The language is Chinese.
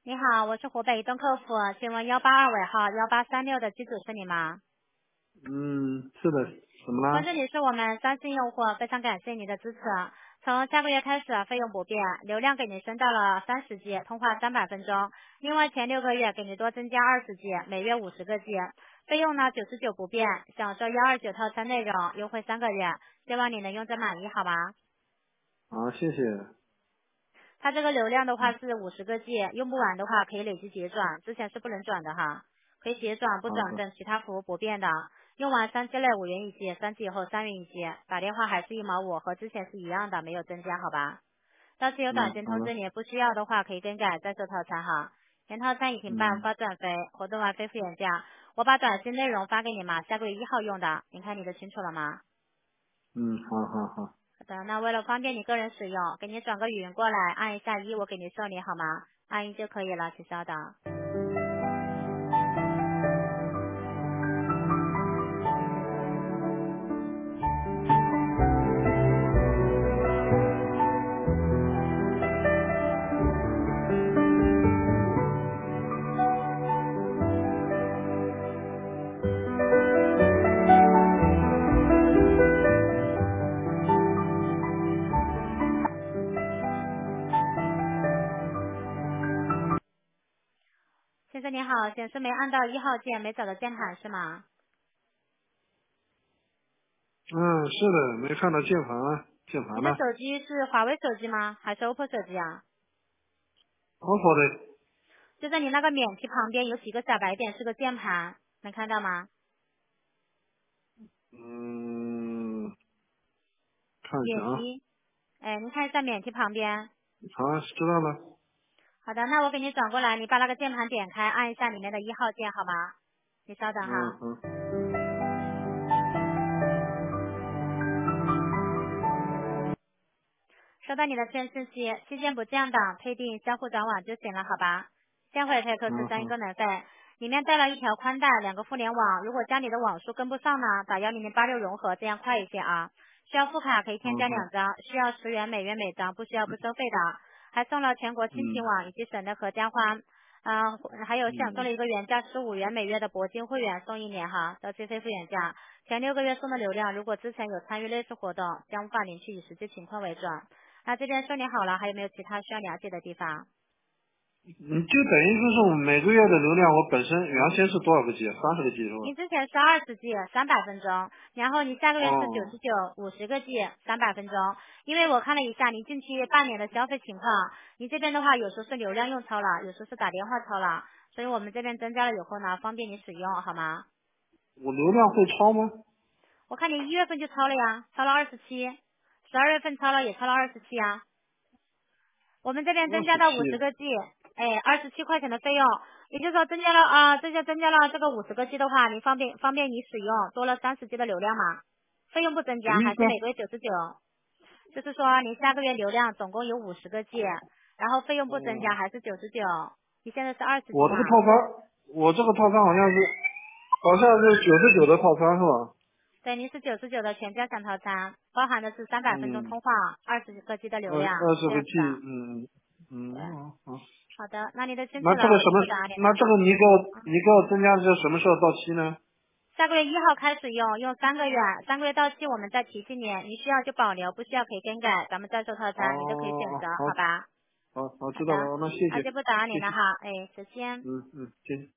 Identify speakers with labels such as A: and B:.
A: 你好，我是湖北移动客服，请问182尾号1836的机主是你吗？
B: 嗯，是的，怎么了？
A: 恭喜你是我们3星用户，非常感谢你的支持。从下个月开始费用不变，流量给你升到了30G，通话300分钟。另外前6个月给你多增加20G，每月50个G。费用呢99不变，享受129套餐内容，优惠3个月，希望你能用着满意，好吗？
B: 好，谢谢。
A: 它这个流量的话是50个G，用不完的话可以累计结转，之前是不能转的哈，可以结转不
B: 好好，
A: 转正，其他服务不变的。用完3G内5元一 G，3G 以后3元一 G，打电话还是1毛5，和之前是一样的，没有增加，好吧？到时有短信
B: 好的，
A: 通知你，不需要的话可以更改再售套餐哈。原套餐已停办，
B: 嗯
A: 发转飞，活动完飞复原价。我把短信内容发给你嘛，下个月1号用的，您看你的清楚了吗？
B: 嗯，好，
A: 好的，那为了方便你个人使用，给你转个语音过来，按一下1，我给你受理好吗？按1就可以了，请稍等。先生你好，显示没按到1号键，没找到键盘是吗？
B: 嗯，是的，没看到键盘呢
A: 你的手机是华为手机吗？还是 OPPO 手机啊？
B: ，OPPO 的，
A: 就在你那个免提旁边有几个小白点，是个键盘，能看到吗？
B: 嗯，看一下啊，
A: 免提，哎，你看一下免提旁边。
B: 好，知道了，
A: 好的，那我给你转过来，你把那个键盘点开，按一下里面的1号键好吗？你稍等哈。
B: 好，
A: 收到你的确认信息，期间不降档，配定相互转网就行了，好吧？先回可以扣除相应功能费，里面带了一条宽带，2个互联网，如果家里的网速跟不上呢，打1086融合，这样快一些啊。需要副卡可以添加2张，需要10元每月每张，不需要不收费的，还送了全国亲情网以及省的合家欢。还有享受了一个原价15元每月的铂金会员送1年哈，到期非复原价。前6个月送的流量，如果之前有参与类似活动，将无法领取，以实际情况为准。那这边说你好了，还有没有其他需要了解的地方？
B: 就等于说是我每个月的流量，我本身原先是多少个 G？30个G 是吧？
A: 你之前是20G 300分钟，然后你下个月是
B: 哦，
A: 99 50个G 300分钟。因为我看了一下你近期半年的消费情况，你这边的话有时候是流量用超了，有时候是打电话超了，所以我们这边增加了以后呢，方便你使用，好吗？
B: 我流量会超吗？
A: 我看你1月份就超了呀，超了27，12月份超了也超了27啊。我们这边增加到50个 G，哎，27块钱的费用，也就是说增加了增加了这个50个G 的话，你方便你使用，多了30G 的流量嘛，费用不增加，
B: 什么意思啊？
A: 还是每个月99，就是说你下个月流量总共有50个G，然后费用不增加
B: 哦，
A: 还是99，你现在是20G
B: 我这个
A: 嘛？
B: 套餐，我这个套餐好像是99的套餐是吧？
A: 对，您是99的全家享套餐，包含的是300分钟
B: 嗯。
A: 通话，20个G 的流量，
B: 二十个
A: 这样
B: G，
A: 子的。对，
B: 好。
A: 好的，那你的清楚
B: 那这
A: 了，
B: 个什么？
A: 我就不打你了哈。
B: 那这个你给我增加是什么时候到期呢？
A: 下个月1号开始用3个月，3个月到期我们再提醒你，你需要就保留，不需要可以更改，咱们再售套餐，你都可以选
B: 哦，
A: 择，
B: 好，
A: 好吧？
B: 好，
A: 好的，
B: 知道了，那谢谢，
A: 那就不打扰你
B: 谢谢，
A: 了哈，哎，再见。
B: 谢谢。